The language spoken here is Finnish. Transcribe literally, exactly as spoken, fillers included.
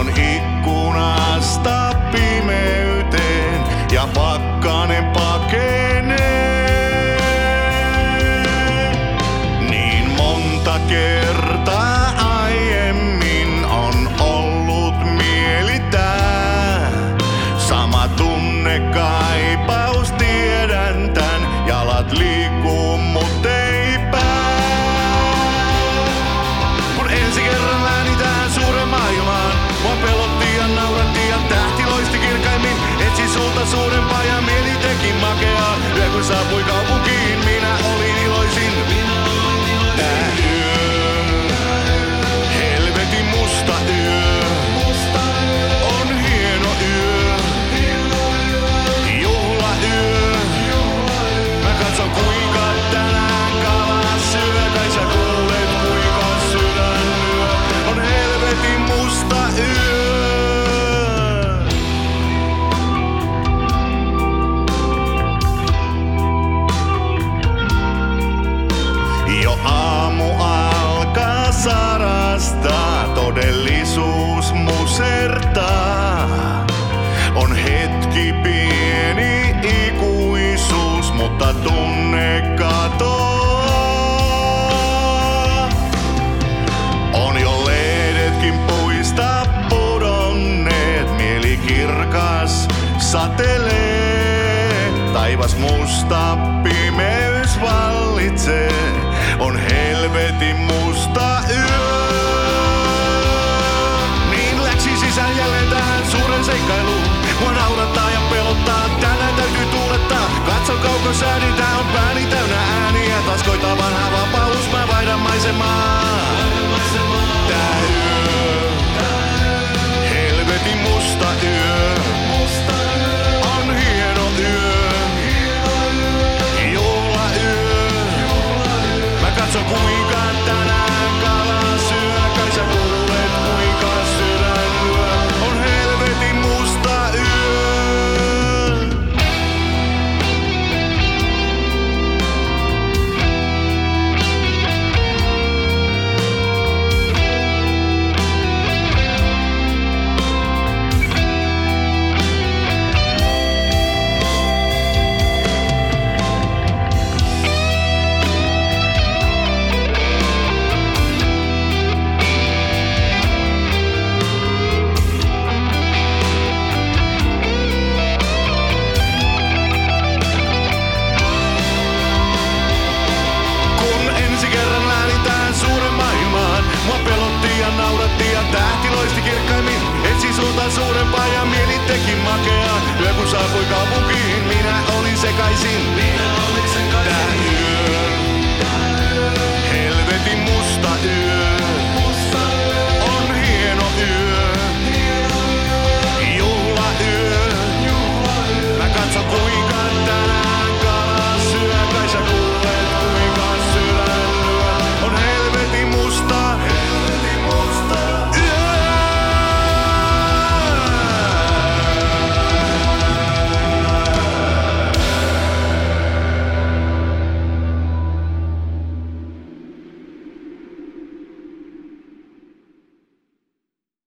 Katon ikkunasta pimeyteen ja pakkanen pakenee. Niin monta kertaa aiemmin on ollut mieli tää. Sama tunne kaipaus, tiedän tän. Jalat liikkuu mut ei pää. Kun ensi kerran lähdin tähän suuren maailmaan, mua pelotti ja nauratti ja tähti loisti kirkkaimmin. Etsin sulta suurempaa ja mieli teki makeaa. Yö kun saapui kaupunkiin, minä olin iloisin. Tää yö, helvetin musta yö, on hieno yö, juhlayö. Mä katson kuinka tänään kala syö, kai sä kuulet kuinka sydän lyö. On helvetin musta yö. Jo aamu alkaa sarastaa, todellisuus musertaa. On hetki pieni ikuisuus, mutta tunne katoaa. On jo lehdetkin puista pudonneet, mieli kirkas satelee. Taivas musta, pimeys vallitsee, on helvetin musta yö. Niin läksin sisään jälleen tähän suuren seikkailuun. Mua naurattaa ja pelottaa, tänään täytyy tuulettaa. Katson kaukosäädin, tää on pääni täynnä ääniä. Taas koittaa vanha vapaus, mä vaihdan maisemaa.